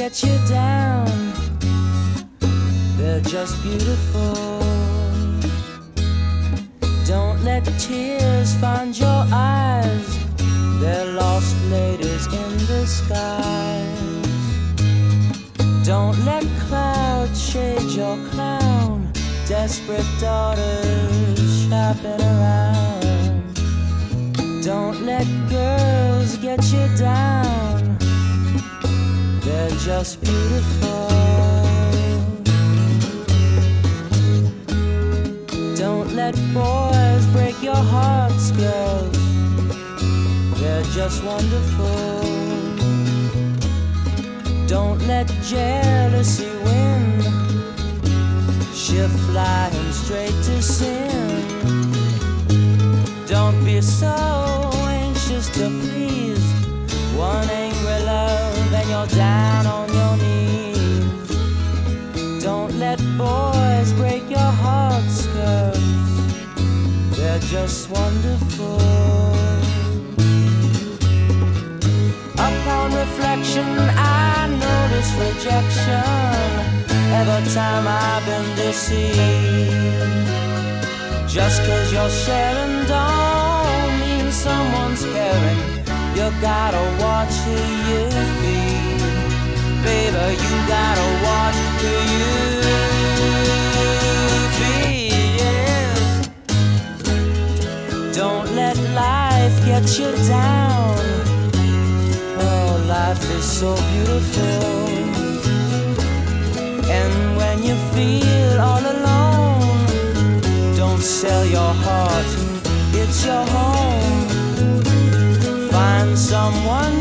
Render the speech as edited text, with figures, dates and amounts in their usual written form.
get you down. They're just beautiful. Don't let tears find your eyes. They're lost ladies in the skies. Don't let clouds shade your clown. Desperate daughters shopping around. Don't let girls get you down. They're just beautiful. Don't let boys break your hearts, girls. They're just wonderful. Don't let jealousy win. She'll fly him straight to sin. Don't be so anxious to please one angry love and you're down on your knees. Don't let boys break your hearts, girls. They're just wonderful. Upon reflection, I notice rejection every time I've been deceived. Just 'cause you're sharing don't mean someone's caring. You gotta watch who you feed. Baby, you gotta watch who you feed, yes. Don't let life get you down. Oh, life is so beautiful. And when you feel all alone, don't sell your heart, it's your home. Find someone